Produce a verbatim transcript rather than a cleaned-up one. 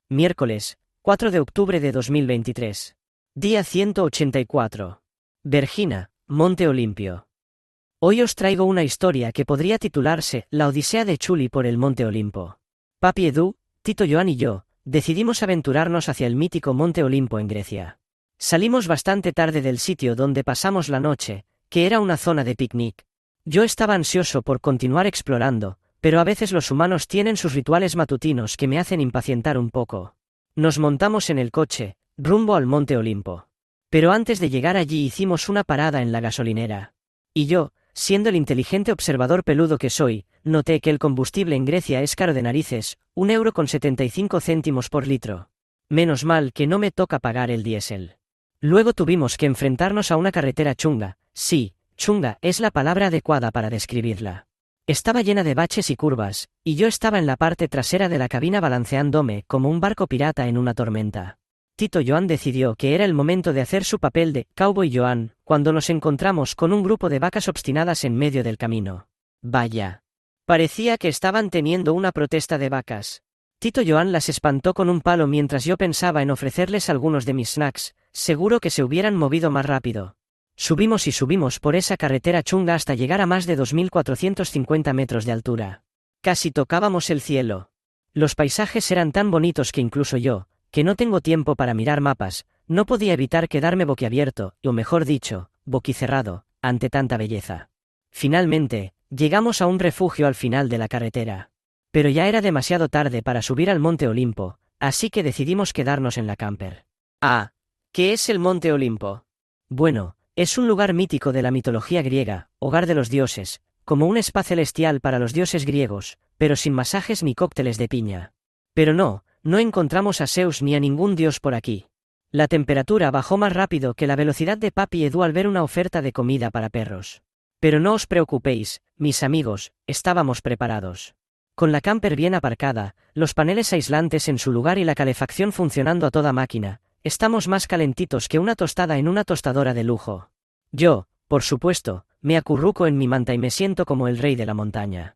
Miércoles, cuatro de octubre de dos mil veintitrés. Día ciento ochenta y cuatro. Vergina, Monte Olimpio. Hoy os traigo una historia que podría titularse La Odisea de Chuli por el Monte Olimpo. Papi Edu, Tito Joan y yo, decidimos aventurarnos hacia el mítico Monte Olimpo en Grecia. Salimos bastante tarde del sitio donde pasamos la noche, que era una zona de picnic. Yo estaba ansioso por continuar explorando, pero a veces los humanos tienen sus rituales matutinos que me hacen impacientar un poco. Nos montamos en el coche, rumbo al Monte Olimpo. Pero antes de llegar allí hicimos una parada en la gasolinera. Y yo, siendo el inteligente observador peludo que soy, noté que el combustible en Grecia es caro de narices, un euro con setenta y cinco céntimos por litro. Menos mal que no me toca pagar el diésel. Luego tuvimos que enfrentarnos a una carretera chunga. Sí, chunga es la palabra adecuada para describirla. Estaba llena de baches y curvas, y yo estaba en la parte trasera de la cabina balanceándome como un barco pirata en una tormenta. Tito Joan decidió que era el momento de hacer su papel de Cowboy Joan, cuando nos encontramos con un grupo de vacas obstinadas en medio del camino. Vaya. Parecía que estaban teniendo una protesta de vacas. Tito Joan las espantó con un palo mientras yo pensaba en ofrecerles algunos de mis snacks, seguro que se hubieran movido más rápido. Subimos y subimos por esa carretera chunga hasta llegar a más de dos mil cuatrocientos cincuenta metros de altura. Casi tocábamos el cielo. Los paisajes eran tan bonitos que incluso yo, que no tengo tiempo para mirar mapas, no podía evitar quedarme boquiabierto, o mejor dicho, boquicerrado, ante tanta belleza. Finalmente, llegamos a un refugio al final de la carretera. Pero ya era demasiado tarde para subir al Monte Olimpo, así que decidimos quedarnos en la camper. Ah, ¿qué es el Monte Olimpo? Bueno, es un lugar mítico de la mitología griega, hogar de los dioses, como un spa celestial para los dioses griegos, pero sin masajes ni cócteles de piña. Pero no, no encontramos a Zeus ni a ningún dios por aquí. La temperatura bajó más rápido que la velocidad de Papi Edu al ver una oferta de comida para perros. Pero no os preocupéis, mis amigos, estábamos preparados. Con la camper bien aparcada, los paneles aislantes en su lugar y la calefacción funcionando a toda máquina, estamos más calentitos que una tostada en una tostadora de lujo. Yo, por supuesto, me acurruco en mi manta y me siento como el rey de la montaña.